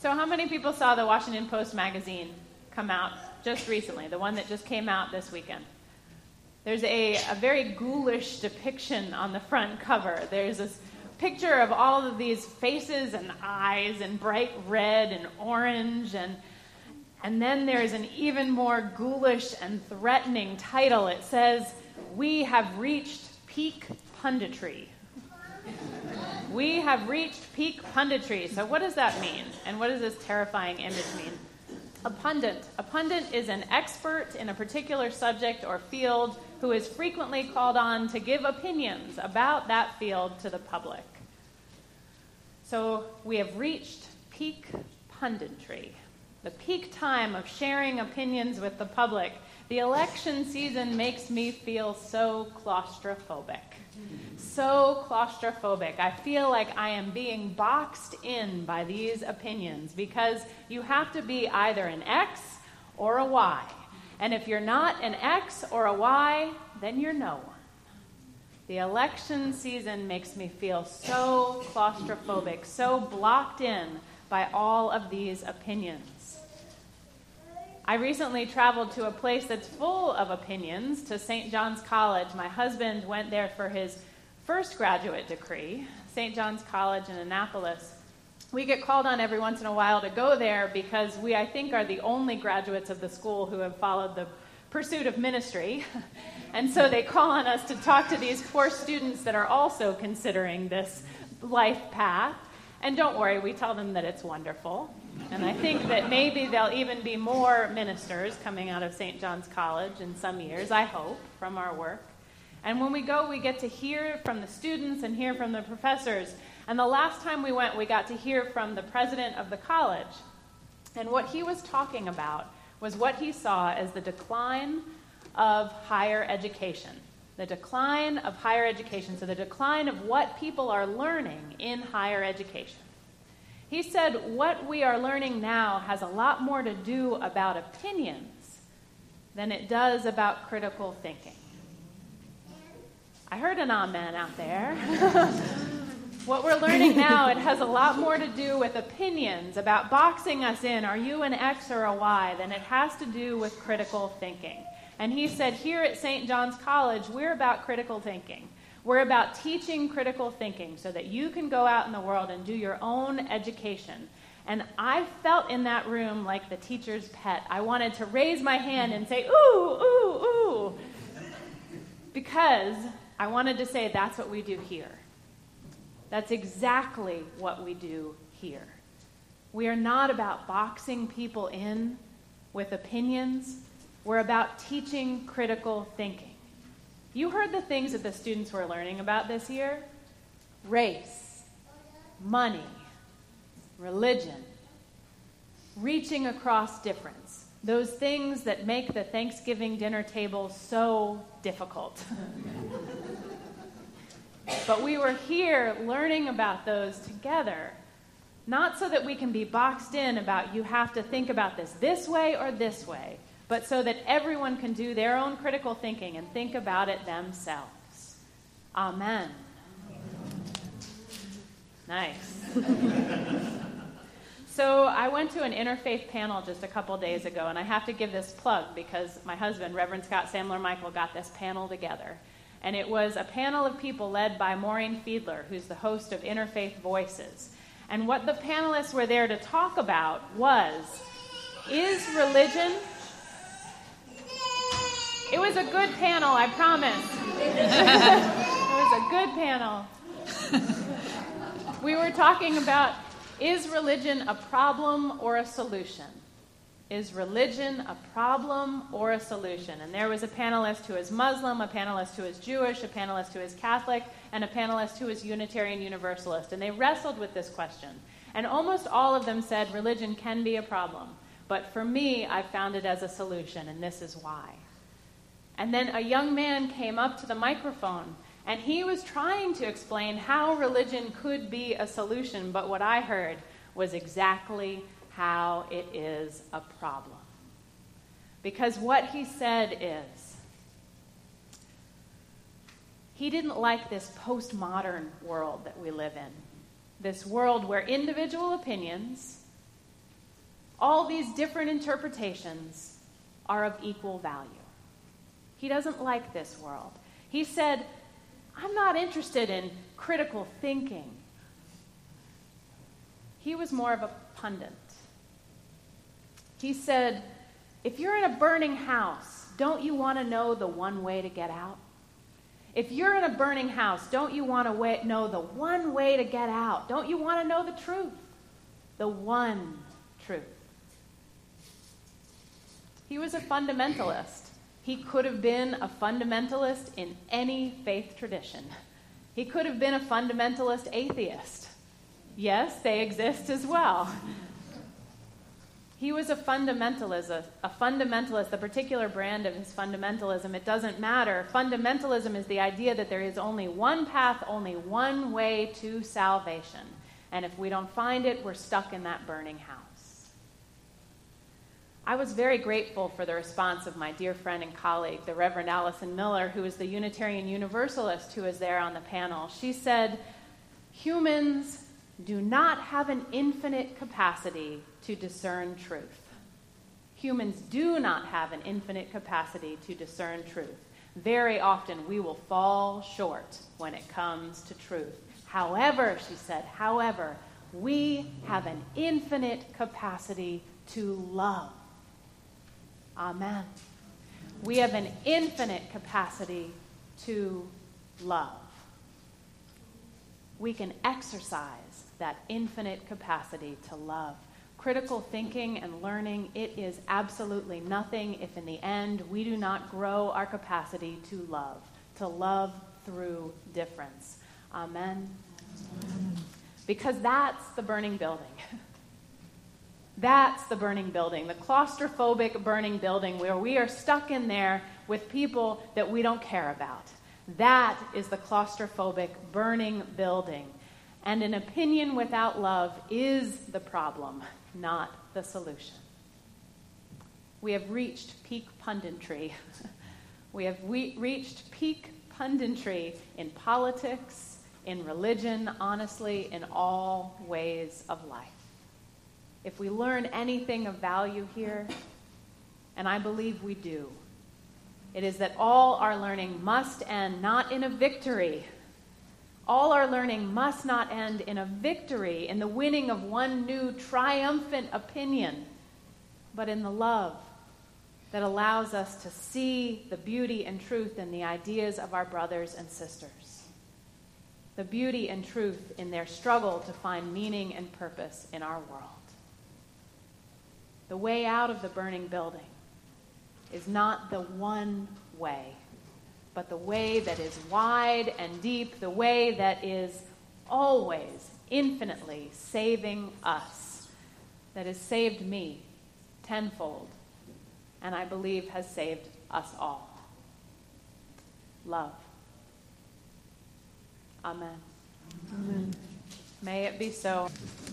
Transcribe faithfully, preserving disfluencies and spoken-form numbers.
So how many people saw the Washington Post magazine come out just recently, the one that just came out this weekend? There's a, a very ghoulish depiction on the front cover. There's this picture of all of these faces and eyes and bright red and orange, and and then there's an even more ghoulish and threatening title. It says, "We have reached peak punditry." We have reached peak punditry. So what does that mean? And what does this terrifying image mean? A pundit. A pundit is an expert in a particular subject or field who is frequently called on to give opinions about that field to the public. So we have reached peak punditry, the peak time of sharing opinions with the public. The election season makes me feel so claustrophobic. So claustrophobic. I feel like I am being boxed in by these opinions because you have to be either an X or a Y. And if you're not an X or a Y, then you're no one. The election season makes me feel so claustrophobic, so blocked in by all of these opinions. I recently traveled to a place that's full of opinions, to Saint John's College. My husband went there for his first graduate degree, Saint John's College in Annapolis. We get called on every once in a while to go there because we, I think, are the only graduates of the school who have followed the pursuit of ministry. And so they call on us to talk to these poor students that are also considering this life path. And don't worry, we tell them that it's wonderful. And I think that maybe there'll even be more ministers coming out of Saint John's College in some years, I hope, from our work. And when we go, we get to hear from the students and hear from the professors. And the last time we went, we got to hear from the president of the college. And what he was talking about was what he saw as the decline of higher education. The decline of higher education, so the decline of what people are learning in higher education. He said what we are learning now has a lot more to do about opinions than it does about critical thinking. I heard an amen out there. What we're learning now, it has a lot more to do with opinions about boxing us in, are you an X or a Y, than it has to do with critical thinking. And he said, here at Saint John's College, we're about critical thinking. We're about teaching critical thinking so that you can go out in the world and do your own education. And I felt in that room like the teacher's pet. I wanted to raise my hand and say, ooh, ooh, ooh, because I wanted to say that's what we do here. That's exactly what we do here. We are not about boxing people in with opinions. We're about teaching critical thinking. You heard the things that the students were learning about this year? Race, money, religion, reaching across difference. Those things that make the Thanksgiving dinner table so difficult. But we were here learning about those together, not so that we can be boxed in about you have to think about this this way or this way, but so that everyone can do their own critical thinking and think about it themselves. Amen. Nice. So I went to an interfaith panel just a couple days ago, and I have to give this plug because my husband, Reverend Scott Samler Michael, got this panel together. And it was a panel of people led by Maureen Fiedler, who's the host of Interfaith Voices. And what the panelists were there to talk about was, is religion... It was a good panel, I promise. It was a good panel. We were talking about, is religion a problem or a solution? Is religion a problem or a solution? And there was a panelist who is Muslim, a panelist who is Jewish, a panelist who is Catholic, and a panelist who is Unitarian Universalist. And they wrestled with this question. And almost all of them said religion can be a problem. But for me, I found it as a solution, and this is why. And then a young man came up to the microphone, and he was trying to explain how religion could be a solution, but what I heard was exactly how it is a problem. Because what he said is, he didn't like this postmodern world that we live in. This world where individual opinions all these different interpretations are of equal value. He doesn't like this world. He said, I'm not interested in critical thinking. He was more of a pundit. He said, if you're in a burning house, don't you want to know the one way to get out? If you're in a burning house, don't you want to know the one way to get out? Don't you want to know the truth? The one truth. He was a fundamentalist. He could have been a fundamentalist in any faith tradition. He could have been a fundamentalist atheist. Yes, they exist as well. He was a fundamentalist, a fundamentalist, the particular brand of his fundamentalism. It doesn't matter. Fundamentalism is the idea that there is only one path, only one way to salvation. And if we don't find it, we're stuck in that burning house. I was very grateful for the response of my dear friend and colleague, the Reverend Allison Miller, who is the Unitarian Universalist who was there on the panel. She said, humans do not have an infinite capacity to discern truth. Humans do not have an infinite capacity to discern truth. Very often we will fall short when it comes to truth. However, she said, however, we have an infinite capacity to love. Amen. We have an infinite capacity to love. We can exercise that infinite capacity to love. Critical thinking and learning, it is absolutely nothing if in the end we do not grow our capacity to love, to love through difference. Amen. Because that's the burning building. That's the burning building, the claustrophobic burning building where we are stuck in there with people that we don't care about. That is the claustrophobic burning building. And an opinion without love is the problem, not the solution. We have reached peak punditry. We have we- reached peak punditry in politics, in religion, honestly, in all ways of life. If we learn anything of value here, and I believe we do, it is that all our learning must end not in a victory. All our learning must not end in a victory, in the winning of one new triumphant opinion, but in the love that allows us to see the beauty and truth in the ideas of our brothers and sisters. The beauty and truth in their struggle to find meaning and purpose in our world. The way out of the burning building is not the one way, but the way that is wide and deep, the way that is always infinitely saving us, that has saved me tenfold, and I believe has saved us all. Love. Amen. Amen. May it be so.